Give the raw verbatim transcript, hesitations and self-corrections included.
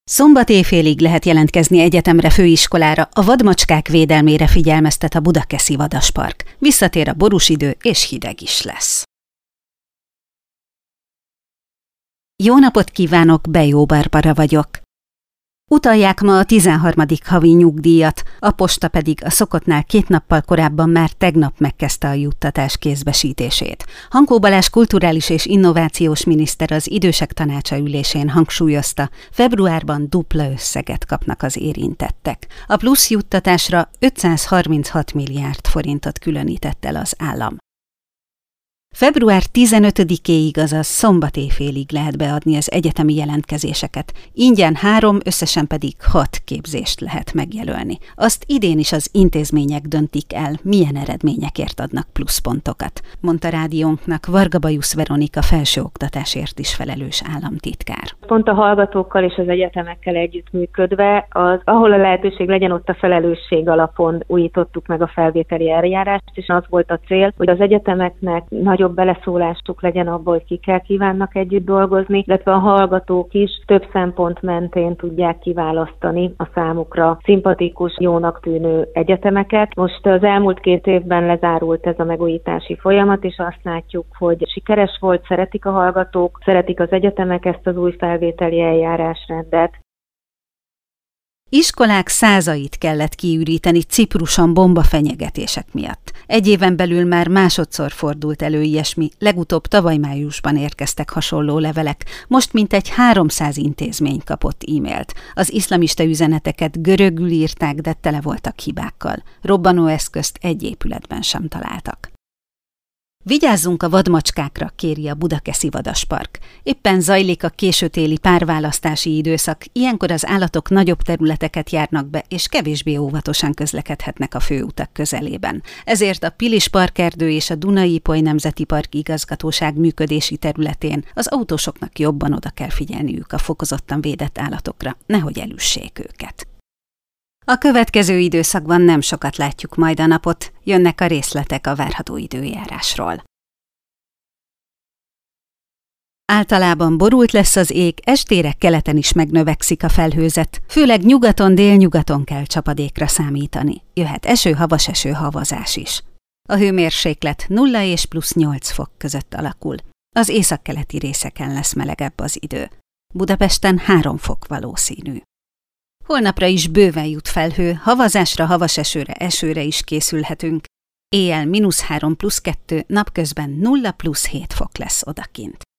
Szombat éjfélig lehet jelentkezni egyetemre, főiskolára, a vadmacskák védelmére figyelmeztet a Budakeszi Vadaspark. Visszatér a borús idő, és hideg is lesz. Jó napot kívánok, Bejó Barbara vagyok. Utalják ma a tizenharmadik havi nyugdíjat, a posta pedig a szokottnál két nappal korábban már tegnap megkezdte a juttatás kézbesítését. Hankó Balázs kulturális és innovációs miniszter az idősek tanácsa ülésén hangsúlyozta, februárban dupla összeget kapnak az érintettek. A plusz juttatásra ötszázharminchat milliárd forintot különített el az állam. február tizenötödikéig, azaz szombat éjfélig lehet beadni az egyetemi jelentkezéseket. Ingyen három, összesen pedig hat képzést lehet megjelölni. Azt idén is az intézmények döntik el, milyen eredményekért adnak pluszpontokat, mondta rádiónknak Varga Bajusz Veronika felsőoktatásért is felelős államtitkár. Pont a hallgatókkal és az egyetemekkel együttműködve, az, ahol a lehetőség legyen, ott a felelősség alapon újítottuk meg a felvételi eljárást, és az volt a cél, hogy az egyetemeknek nagyobb beleszólástuk legyen abba, hogy kikkel kívánnak együtt dolgozni, illetve a hallgatók is több szempont mentén tudják kiválasztani a számukra szimpatikus, jónak tűnő egyetemeket. Most az elmúlt két évben lezárult ez a megújítási folyamat, és azt látjuk, hogy sikeres volt, szeretik a hallgatók, szeretik az egyetemek ezt az új felvételi eljárásrendet. Iskolák százait kellett kiüríteni Cipruson bombafenyegetések miatt. Egy éven belül már másodszor fordult elő ilyesmi, legutóbb tavaly májusban érkeztek hasonló levelek, most mintegy háromszáz intézmény kapott e-mailt. Az iszlamista üzeneteket görögül írták, de tele voltak hibákkal. Robbanóeszközt egy épületben sem találtak. Vigyázzunk a vadmacskákra, kéri a Budakeszi Vadaspark. Éppen zajlik a későtéli párválasztási időszak, ilyenkor az állatok nagyobb területeket járnak be, és kevésbé óvatosan közlekedhetnek a főutak közelében. Ezért a Pilis Parkerdő és a Duna-Ipoly Nemzeti Park igazgatóság működési területén az autósoknak jobban oda kell figyelniük a fokozottan védett állatokra, nehogy elüssék őket. A következő időszakban nem sokat látjuk majd a napot, jönnek a részletek a várható időjárásról. Általában borult lesz az ég, estére keleten is megnövekszik a felhőzet, főleg nyugaton, délnyugaton kell csapadékra számítani. Jöhet eső, havas eső, havazás is. A hőmérséklet nulla és plusz nyolc fok között alakul. Az északkeleti részeken lesz melegebb az idő. Budapesten három fok valószínű. Holnapra is bőven jut felhő, havazásra, havas esőre, esőre is készülhetünk. Éjjel mínusz három plusz kettő, napközben nulla plusz hét fok lesz odakint.